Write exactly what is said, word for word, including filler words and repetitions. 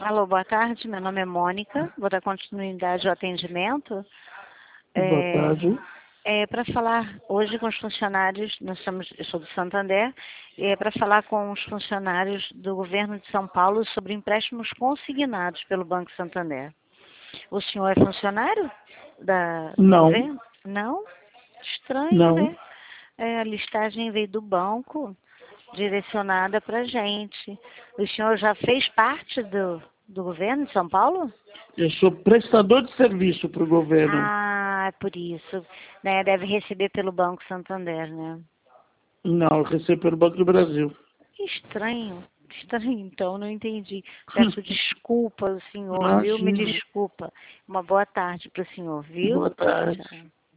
Alô, boa tarde. Meu nome é Mônica. Vou dar continuidade ao atendimento. Boa É, tarde. é para falar hoje com os funcionários, nós somos, eu sou do Santander, é para falar com os funcionários do governo de São Paulo sobre empréstimos consignados pelo Banco Santander. O senhor é funcionário da, do Não, governo? Não? Estranho, não. né? É, a listagem veio do banco, direcionada para a gente. O senhor já fez parte do, do governo de São Paulo? Eu sou prestador de serviço para o governo. Ah, é por isso. Né? Deve receber pelo Banco Santander, né? Não, eu recebo pelo Banco do Brasil. Que estranho. Estranho, então, não entendi. Peço desculpa ao senhor, viu? Me Imagina. desculpa. Uma boa tarde para o senhor, viu? Boa tarde. Tchau.